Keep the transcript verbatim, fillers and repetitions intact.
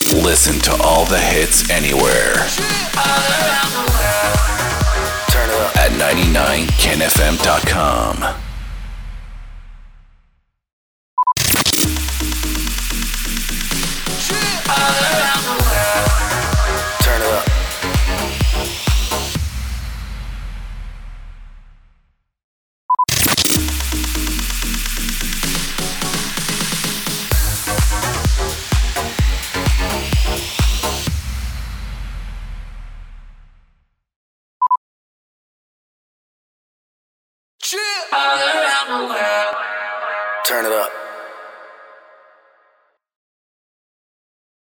Listen to all the hits anywhere. Turn it up at ninety-nine ken f m dot com. Turn it up. Turn it up.